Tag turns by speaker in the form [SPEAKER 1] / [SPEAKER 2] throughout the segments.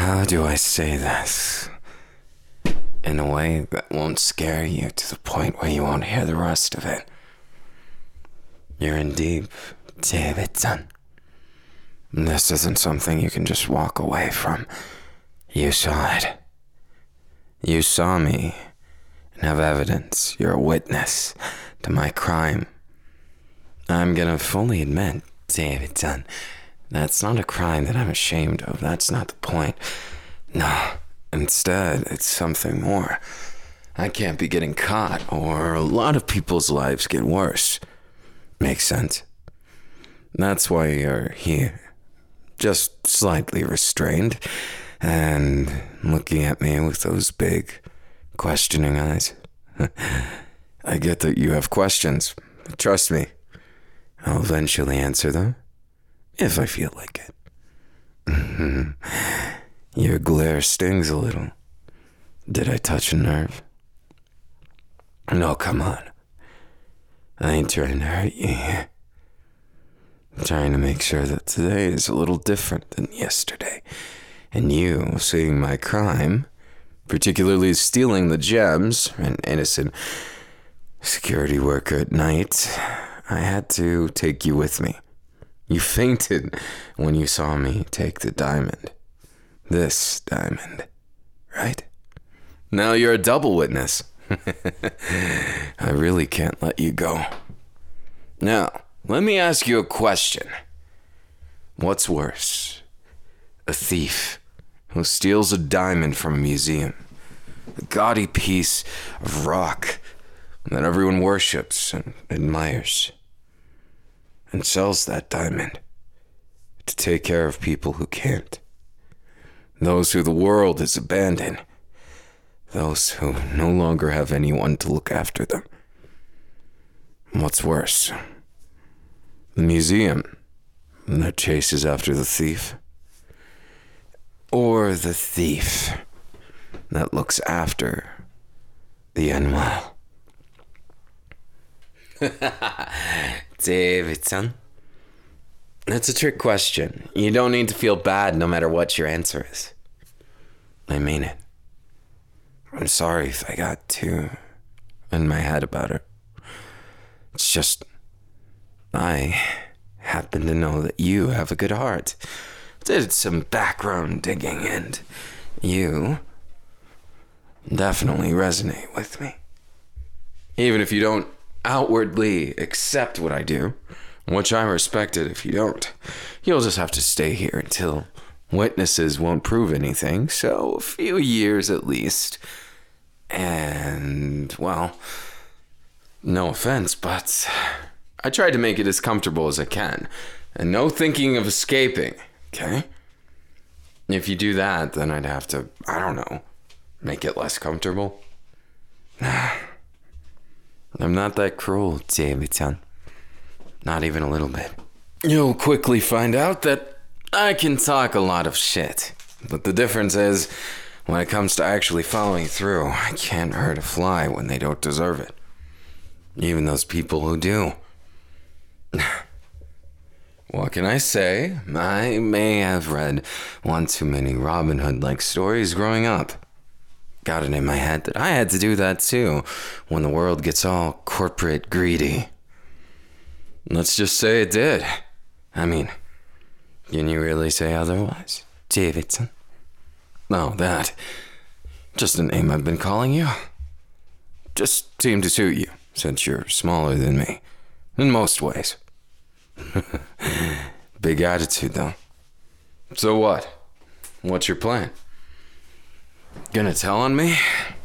[SPEAKER 1] How do I say this in a way that won't scare you to the point where you won't hear the rest of it? You're in deep, Davidson. This isn't something you can just walk away from. You saw it. You saw me and have evidence. You're a witness to my crime. I'm gonna fully admit, Davidson, that's not a crime that I'm ashamed of. That's not the point. No, instead, it's something more. I can't be getting caught, or a lot of people's lives get worse. Makes sense. That's why you're here. Just slightly restrained, and looking at me with those big, questioning eyes. I get that you have questions, but trust me, I'll eventually answer them, if I feel like it. Your glare stings a little. Did I touch a nerve? No, come on. I ain't trying to hurt you here. I'm trying to make sure that today is a little different than yesterday. And you, seeing my crime, particularly stealing the gems, an innocent security worker at night, I had to take you with me. You fainted when you saw me take the diamond. This diamond, right? Now you're a double witness. I really can't let you go. Now, let me ask you a question. What's worse? A thief who steals a diamond from a museum, a gaudy piece of rock that everyone worships and admires, and sells that diamond to take care of people who can't, those who the world has abandoned, those who no longer have anyone to look after them. What's worse? The museum that chases after the thief? Or the thief that looks after the unwell? Davidson, that's a trick question. You don't need to feel bad no matter what your answer is. I mean it. I'm sorry if I got too in my head about it. It's just, I happen to know that you have a good heart. Did some background digging, and you definitely resonate with me. Even if you don't outwardly accept what I do, which I respect it if you don't, you'll just have to stay here until witnesses won't prove anything, so a few years at least. And, well, no offense, but I tried to make it as comfortable as I can, and no thinking of escaping, okay? If you do that, then I'd have to, I don't know, make it less comfortable. I'm not that cruel, Davidson. Not even a little bit. You'll quickly find out that I can talk a lot of shit. But the difference is, when it comes to actually following through, I can't hurt a fly when they don't deserve it. Even those people who do. What can I say? I may have read one too many Robin Hood-like stories growing up. Got it in my head that I had to do that too when the world gets all corporate greedy. Let's just say it did. I mean, can you really say otherwise, Davidson? No, that. Just a name I've been calling you. Just seemed to suit you, since you're smaller than me. In most ways. Big attitude, though. So what? What's your plan? Gonna tell on me?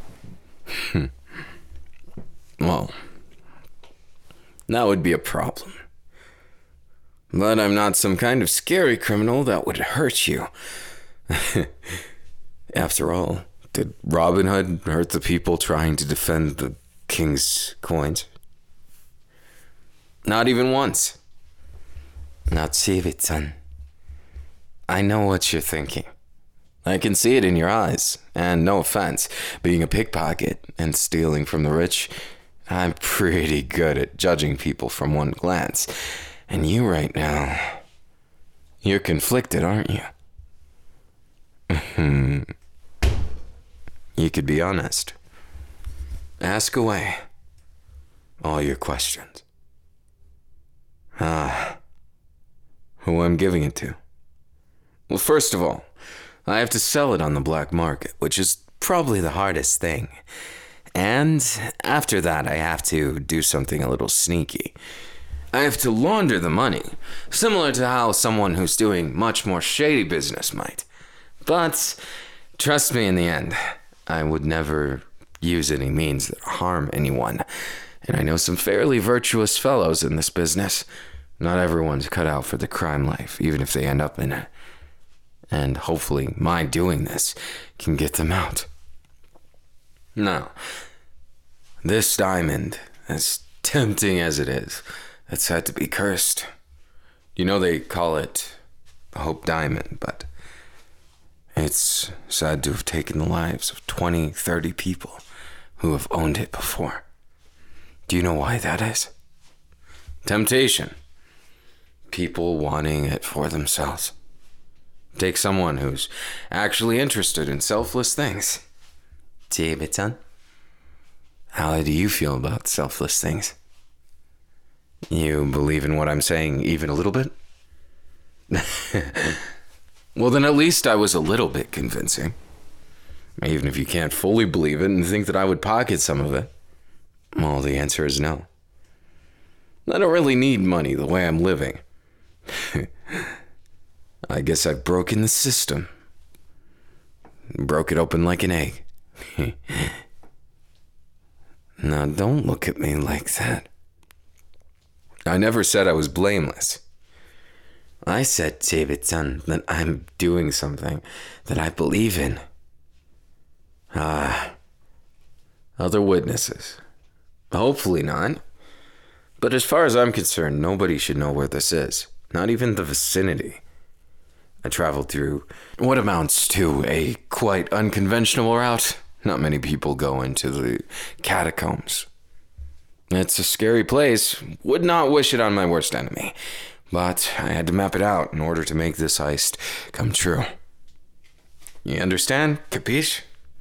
[SPEAKER 1] Well, that would be a problem. But I'm not some kind of scary criminal that would hurt you. After all, did Robin Hood hurt the people trying to defend the king's coins? Not even once. Now, Davidson, I know what you're thinking. I can see it in your eyes, and no offense, being a pickpocket and stealing from the rich, I'm pretty good at judging people from one glance. And you right now, you're conflicted, aren't you? You could be honest. Ask away all your questions. Who I'm giving it to? Well, first of all, I have to sell it on the black market, which is probably the hardest thing. And after that, I have to do something a little sneaky. I have to launder the money, similar to how someone who's doing much more shady business might. But trust me, in the end, I would never use any means that harm anyone. And I know some fairly virtuous fellows in this business. Not everyone's cut out for the crime life, even if they end up in it. And hopefully my doing this can get them out. Now, this diamond, as tempting as it is, it's said to be cursed. You know they call it the Hope Diamond, but it's said to have taken the lives of 20, 30 people who have owned it before. Do you know why that is? Temptation. People wanting it for themselves. Take someone who's actually interested in selfless things. Davidson, how do you feel about selfless things? You believe in what I'm saying even a little bit? Well, then at least I was a little bit convincing. Even if you can't fully believe it and think that I would pocket some of it. Well, the answer is no. I don't really need money the way I'm living. I guess I've broken the system. Broke it open like an egg. Now, don't look at me like that. I never said I was blameless. I said, Davidson, that I'm doing something that I believe in. Other witnesses. Hopefully not. But as far as I'm concerned, nobody should know where this is. Not even the vicinity. I traveled through what amounts to a quite unconventional route. Not many people go into the catacombs. It's a scary place. Would not wish it on my worst enemy. But I had to map it out in order to make this heist come true. You understand? Capiche?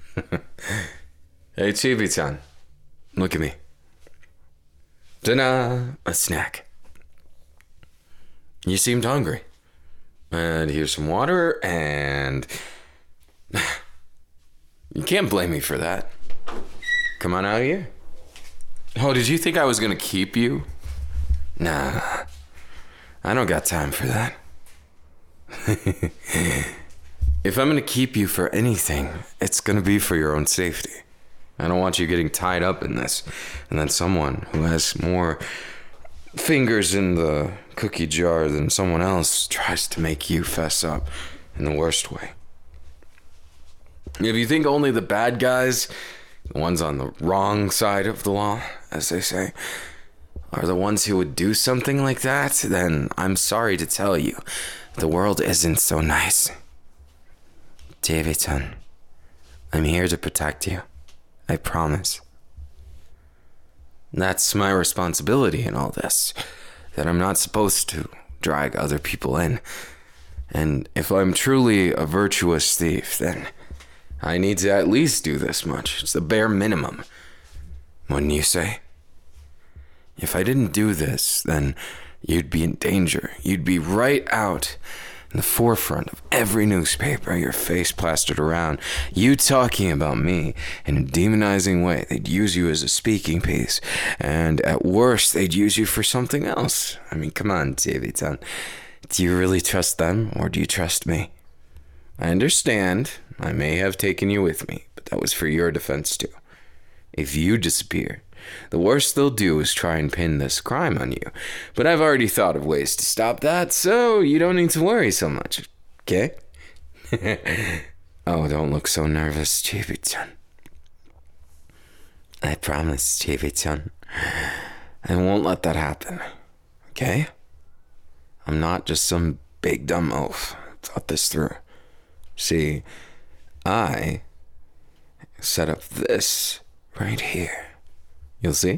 [SPEAKER 1] Hey, Chibi-chan. Look at me. Ta-da! A snack. You seemed hungry. And here's some water, and you can't blame me for that. Come on out here. Oh, did you think I was gonna keep you? Nah, I don't got time for that. If I'm gonna keep you for anything, it's gonna be for your own safety. I don't want you getting tied up in this, and then someone who has more fingers in the cookie jar than someone else tries to make you fess up in the worst way. If you think only the bad guys, the ones on the wrong side of the law, as they say, are the ones who would do something like that, then I'm sorry to tell you, the world isn't so nice. Davidson, I'm here to protect you. I promise. That's my responsibility in all this, that I'm not supposed to drag other people in. And if I'm truly a virtuous thief, then I need to at least do this much. It's the bare minimum. Wouldn't you say? If I didn't do this, then you'd be in danger. You'd be right out in the forefront of every newspaper, your face plastered around, you talking about me in a demonizing way. They'd use you as a speaking piece, and at worst, they'd use you for something else. I mean, come on, Davidson. Do you really trust them, or do you trust me? I understand. I may have taken you with me, but that was for your defense too. If you disappear, the worst they'll do is try and pin this crime on you. But I've already thought of ways to stop that, so you don't need to worry so much, okay? Oh, don't look so nervous, Chibi-chan. I promise, Chibi-chan. I won't let that happen, okay? I'm not just some big dumb oaf. I thought this through. See, I set up this right here. You'll see?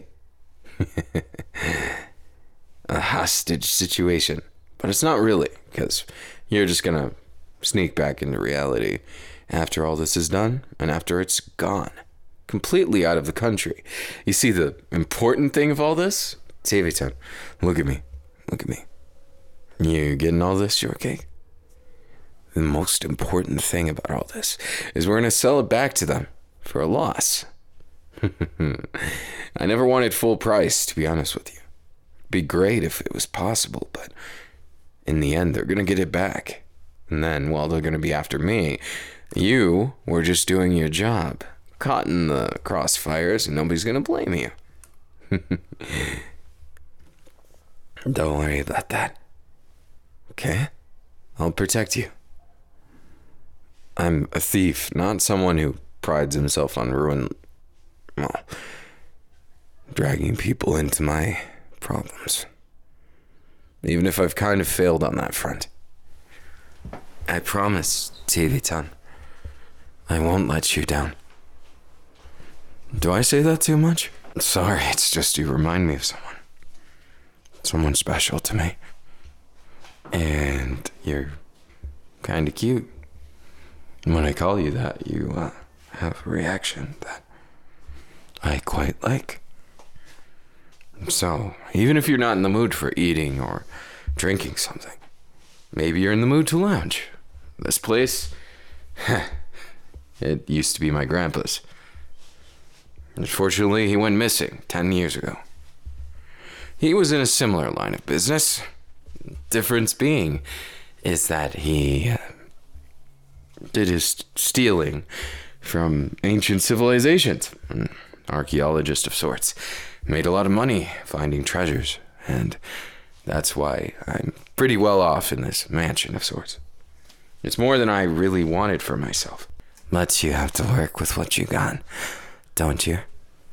[SPEAKER 1] A hostage situation. But it's not really, because you're just gonna sneak back into reality after all this is done and after it's gone, completely out of the country. You see, the important thing of all this? TV-10, look at me. Look at me. You getting all this, shortcake? The most important thing about all this is we're going to sell it back to them for a loss. I never wanted full price, to be honest with you. It'd be great if it was possible, but in the end, they're going to get it back. And then, well, they're going to be after me. You were just doing your job, caught in the crossfires, and nobody's going to blame you. Don't worry about that. Okay? I'll protect you. I'm a thief, not someone who prides himself on dragging people into my problems. Even if I've kind of failed on that front. I promise, TV-10, I won't let you down. Do I say that too much? Sorry, it's just you remind me of someone. Someone special to me. And you're kind of cute. And when I call you that, you have a reaction that I quite like. So, even if you're not in the mood for eating or drinking something, maybe you're in the mood to lounge. This place, it used to be my grandpa's. Unfortunately, he went missing 10 years ago. He was in a similar line of business. Difference being is that he did his stealing from ancient civilizations. An archaeologist of sorts. Made a lot of money finding treasures, and that's why I'm pretty well off in this mansion of sorts. It's more than I really wanted for myself. But you have to work with what you got, don't you?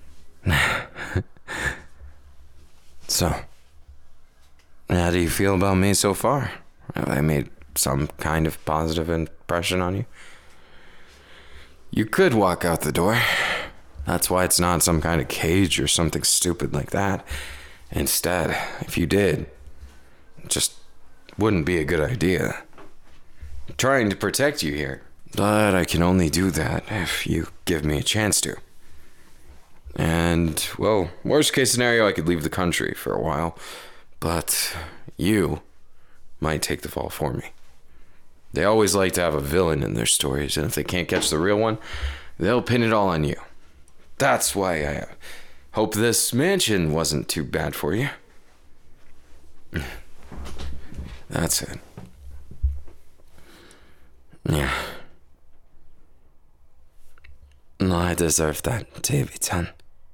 [SPEAKER 1] So, how do you feel about me so far? Have I made some kind of positive impression on you? You could walk out the door. That's why it's not some kind of cage or something stupid like that. Instead, if you did, it just wouldn't be a good idea. I'm trying to protect you here, but I can only do that if you give me a chance to. And, well, worst case scenario, I could leave the country for a while, but you might take the fall for me. They always like to have a villain in their stories, and if they can't catch the real one, they'll pin it all on you. That's why I hope this mansion wasn't too bad for you. That's it. Yeah. No, I deserve that, TV-10.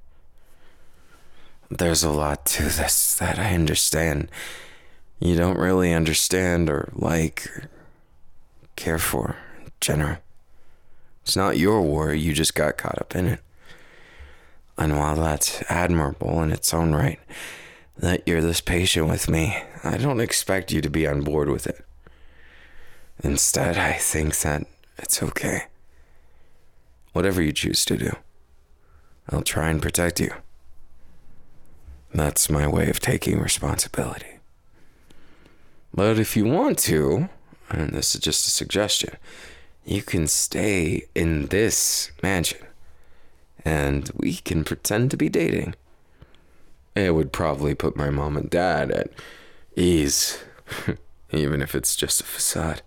[SPEAKER 1] There's a lot to this that I understand. You don't really understand or like or care for in general. It's not your war, you just got caught up in it. And while that's admirable in its own right, that you're this patient with me, I don't expect you to be on board with it. Instead, I think that it's okay. Whatever you choose to do, I'll try and protect you. That's my way of taking responsibility. But if you want to, and this is just a suggestion, you can stay in this mansion, and we can pretend to be dating. It would probably put my mom and dad at ease, even if it's just a facade.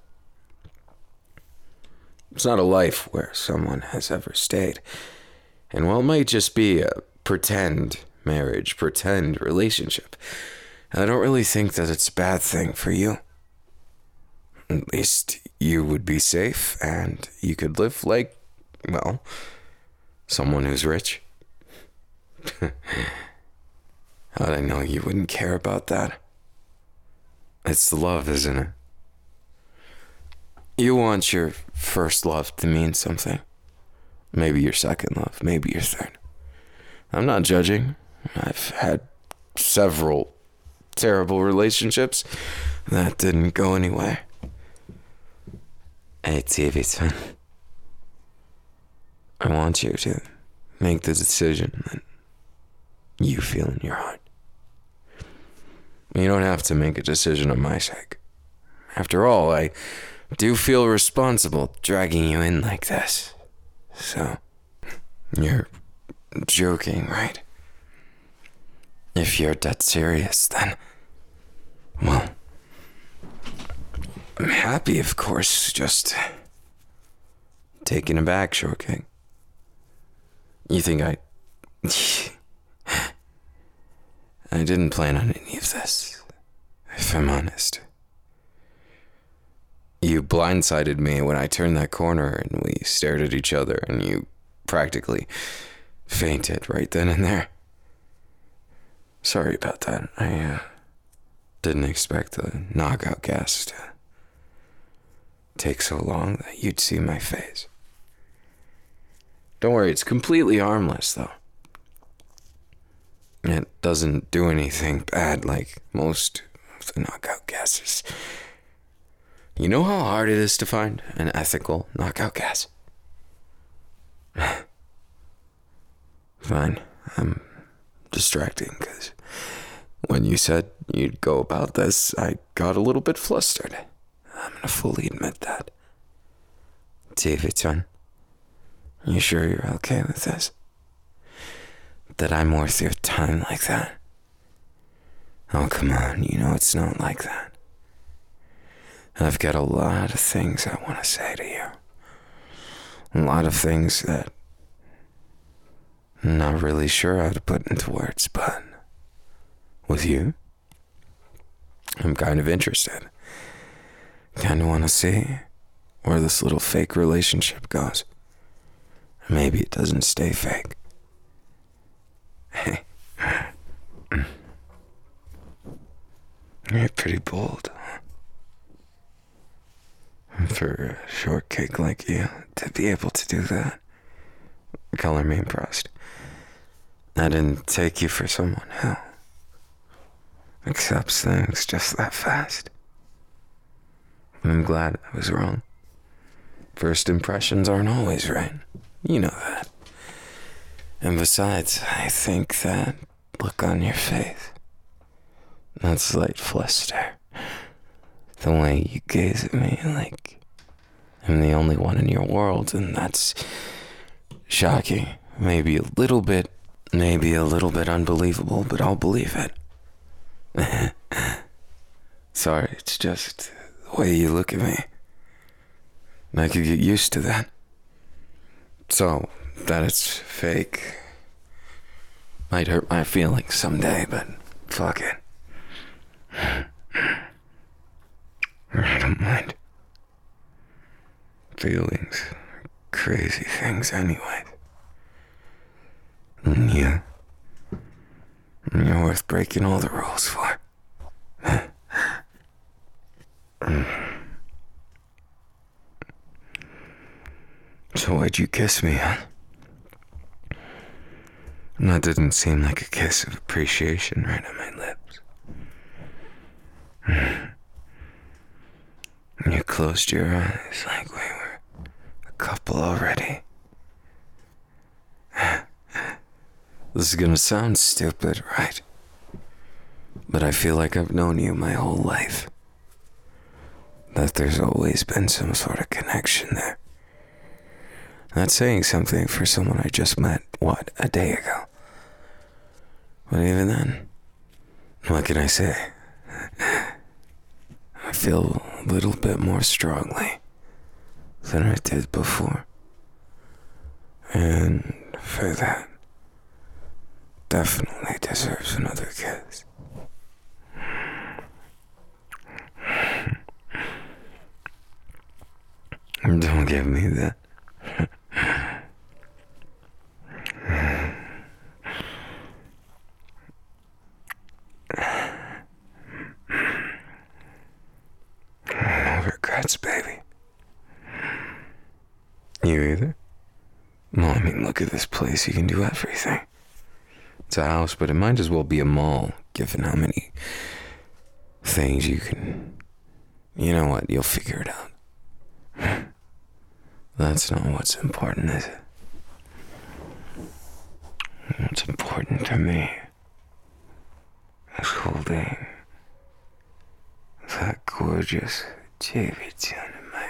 [SPEAKER 1] It's not a life where someone has ever stayed. And while it might just be a pretend marriage, pretend relationship, I don't really think that it's a bad thing for you. At least you would be safe and you could live like, well, someone who's rich. How'd I know you wouldn't care about that? It's love, isn't it? You want your first love to mean something. Maybe your second love, maybe your third. I'm not judging. I've had several terrible relationships that didn't go anywhere. Hey, TV-10. I want you to make the decision that you feel in your heart. You don't have to make a decision on my sake. After all, I do feel responsible dragging you in like this. So, you're joking, right? If you're dead serious, then, well, I'm happy, of course, just taken aback, Short King. You think I didn't plan on any of this, if I'm honest. You blindsided me when I turned that corner and we stared at each other and you practically fainted right then and there. Sorry about that. I didn't expect the knockout gas to take so long that you'd see my face. Don't worry, it's completely harmless, though. It doesn't do anything bad like most of the knockout gases. You know how hard it is to find an ethical knockout gas? Fine, I'm distracting because when you said you'd go about this, I got a little bit flustered. I'm gonna fully admit that. David-san, you sure you're okay with this? That I'm worth your time like that? Oh, come on, you know it's not like that. I've got a lot of things I want to say to you. A lot of things that I'm not really sure how to put into words, but with you, I'm kind of interested. Kind of want to see where this little fake relationship goes. Maybe it doesn't stay fake. Hey, you're pretty bold. For a short cake like you to be able to do that, color me impressed. I didn't take you for someone who accepts things just that fast. I'm glad I was wrong. First impressions aren't always right. You know that. And besides, I think that look on your face, that slight fluster, the way you gaze at me like I'm the only one in your world, and that's shocking. Maybe a little bit unbelievable, but I'll believe it. Sorry, it's just the way you look at me. And I could get used to that. So, that it's fake might hurt my feelings someday, but fuck it. I don't mind. Feelings are crazy things anyway. And you're worth breaking all the rules for. So why'd you kiss me, huh? That didn't seem like a kiss of appreciation right on my lips. You closed your eyes like we were a couple already. This is gonna sound stupid, right? But I feel like I've known you my whole life. That there's always been some sort of connection there. That's saying something for someone I just met, a day ago? But even then, what can I say? I feel a little bit more strongly than I did before. And for that, definitely deserves another kiss. Don't give me that. No regrets, baby. You either? Well, I mean, look at this place. You can do everything. It's a house, but it might as well be a mall, given how many things you can... You know what? You'll figure it out. That's not what's important, is it? What's important to me is holding that gorgeous David-san in my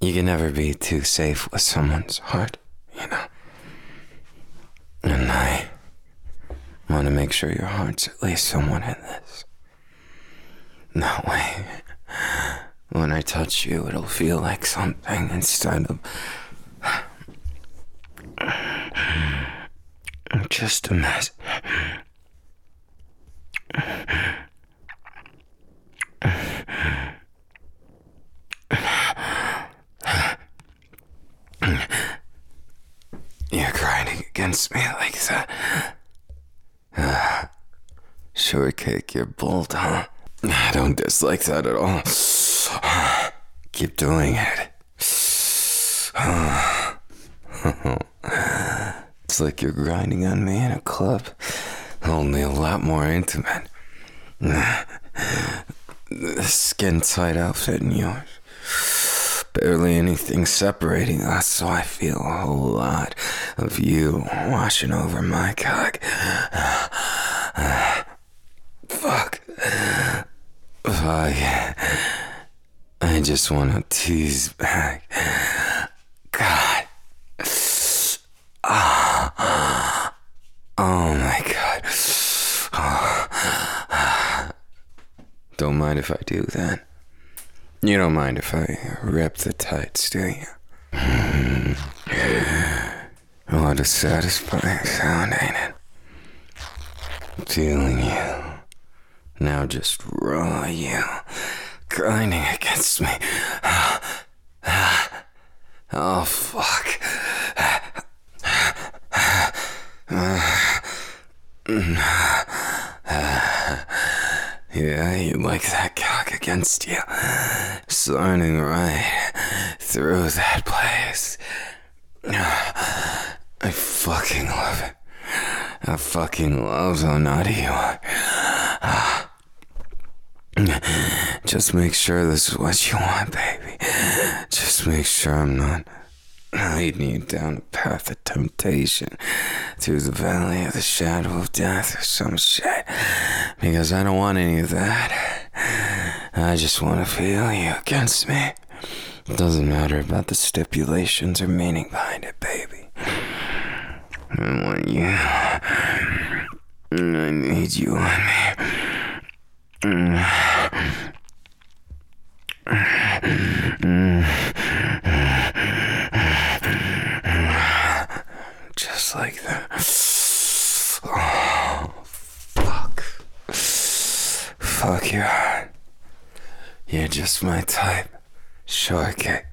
[SPEAKER 1] You can never be too safe with someone's heart, you know? And I want to make sure your heart's at least somewhat in this. That way, when I touch you, it'll feel like something instead of just a mess. You're grinding against me like that. Shortcake, you're bold, huh? I don't dislike that at all. Keep doing it. It's like you're grinding on me in a club, only a lot more intimate. The skin tight outfit in yours. Barely anything separating us, so I feel a whole lot of you washing over my cock. Fuck. I just want to tease back. God. Oh my God. Don't mind if I do that. You don't mind if I rip the tights, do you? What a satisfying sound, ain't it? Feeling you. Now just raw you. Grinding against me. Oh, fuck. Yeah, you like that cock against you. Sliding right through that place. I fucking love it. I fucking love how naughty you are. Just make sure this is what you want, baby. Just make sure I'm not leading you down a path of temptation through the valley of the shadow of death or some shit. Because I don't want any of that. I just want to feel you against me. It doesn't matter about the stipulations or meaning behind it, baby. I want you. I need you on me. Just like that. Oh, fuck. Fuck your heart. You're just my type. Shortcake.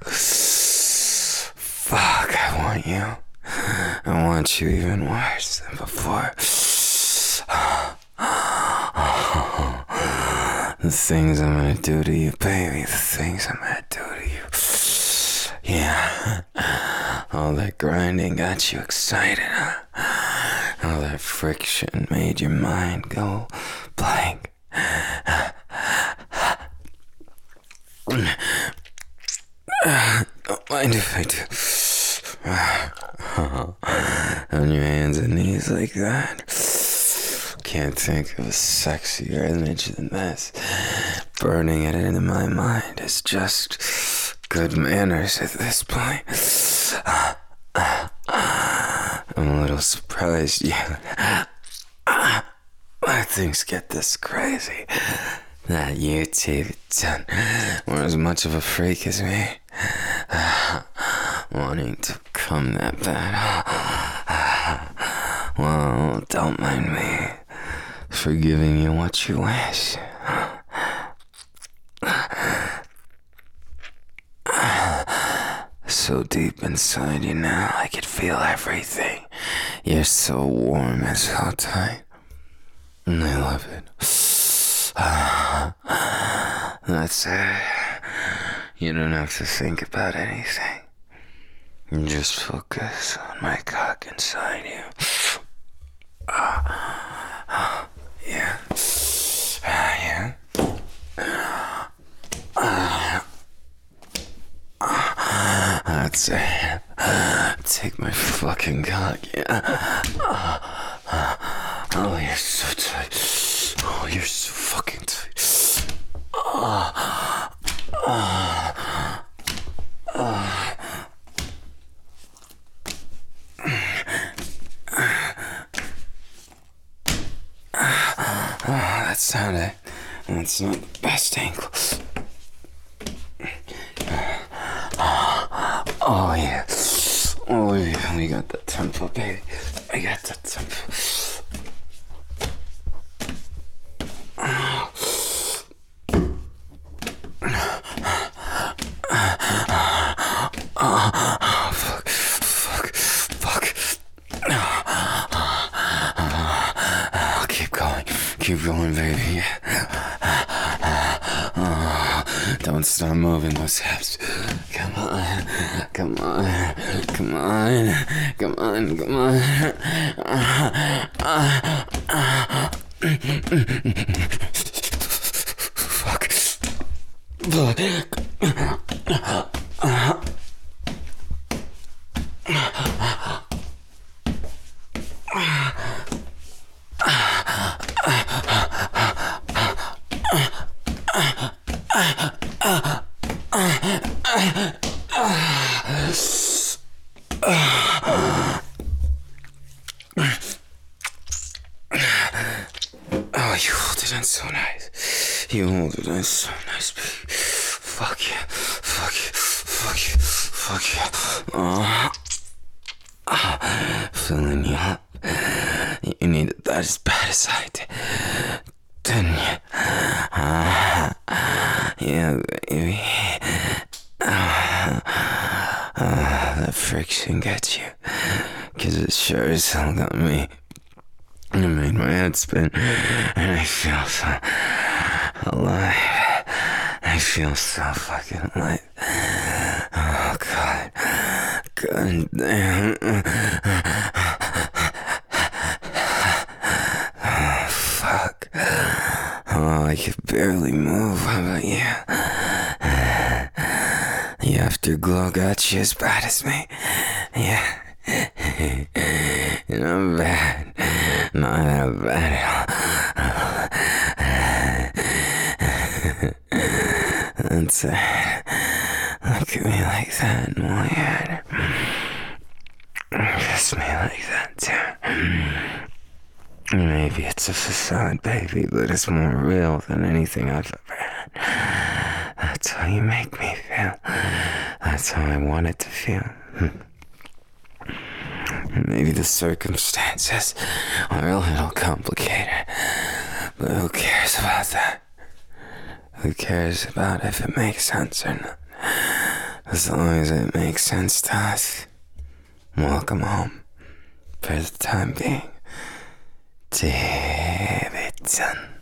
[SPEAKER 1] Fuck, I want you. I want you even worse than before. The things I'm gonna do to you, baby. The things I'm gonna do to you. Yeah. All that grinding got you excited, huh? All that friction made your mind go blank. Don't mind if I do. On your hands and knees like that. Can't think of a sexier image than this. Burning it into my mind is just good manners at this point. I'm a little surprised you let things get this crazy. That you two were as much of a freak as me. Wanting to come that bad. Well, don't mind me for giving you what you wish. So deep inside you now, I could feel everything. You're so warm and so tight. And I love it. That's it. You don't have to think about anything. You just focus on my cock inside you. Yeah. Yeah. That's it. Take my fucking cock. Yeah. Oh, you're so tight. Oh, you're so fucking tight. sound it. That's not the best angle. Oh yeah. Oh yeah, we got the tempo, baby. I got the tempo. Fuck. Keep going, baby. Don't stop moving those hips. Come on. Fuck. Oh, you hold it in so nice. Fuck you. Filling you up. You need it that as bad as I did, didn't you? Yeah, baby. That friction gets you. 'Cause it sure as hell got me. It made my head spin, and I feel so alive. I feel so fucking alive. Oh, God. God damn. Oh, fuck. Oh, I can barely move. How about you? The afterglow got you as bad as me. Yeah. Not bad. Not that bad at all. That's it. Look at me like that and while you're at it. Kiss me like that too. Maybe it's a facade, baby, but it's more real than anything I've ever had. That's how you make me feel. That's how I want it to feel. Maybe the circumstances are a little complicated, but who cares about that? Who cares about if it makes sense or not? As long as it makes sense to us. Welcome home, for the time being, Davidson.